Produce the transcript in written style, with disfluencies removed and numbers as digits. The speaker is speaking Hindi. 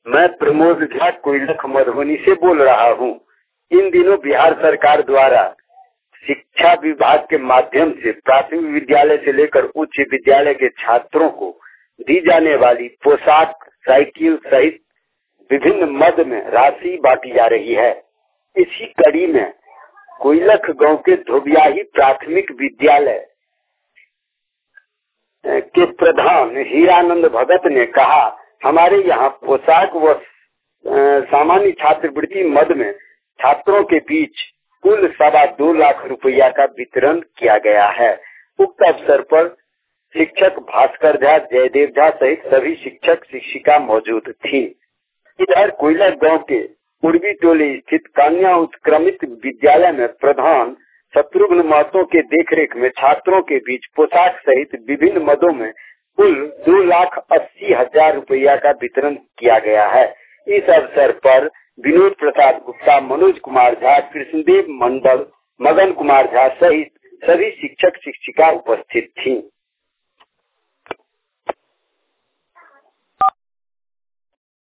मैं प्रमोद झा कोइलख मधुबनी से बोल रहा हूँ। इन दिनों बिहार सरकार द्वारा शिक्षा विभाग के माध्यम से प्राथमिक विद्यालय से लेकर उच्च विद्यालय के छात्रों को दी जाने वाली पोशाक, साइकिल सहित विभिन्न मद में राशि बांटी जा रही है। इसी कड़ी में कोइलख गांव के धोबियाही प्राथमिक विद्यालय के प्रधान हीरानंद भगत ने कहा, हमारे यहाँ पोशाक व सामान्य छात्रवृत्ति मद में छात्रों के बीच कुल 2.25 लाख रुपया का वितरण किया गया है। उक्त अवसर पर शिक्षक भास्कर झा, जयदेव झा सहित सभी शिक्षक शिक्षिका मौजूद थी। इधर कोइलख गांव के पूर्वी टोली स्थित कन्या उत्क्रमित विद्यालय में प्रधान शत्रुघ्न महतो के देखरेख में छात्रों के बीच पोशाक सहित विभिन्न मदों में कुल 2,80,000 रुपया का वितरण किया गया है। इस अवसर पर विनोद प्रसाद गुप्ता, मनोज कुमार झा, कृष्णदेव मंडल, मगन कुमार झा सहित सभी शिक्षक शिक्षिका उपस्थित थी।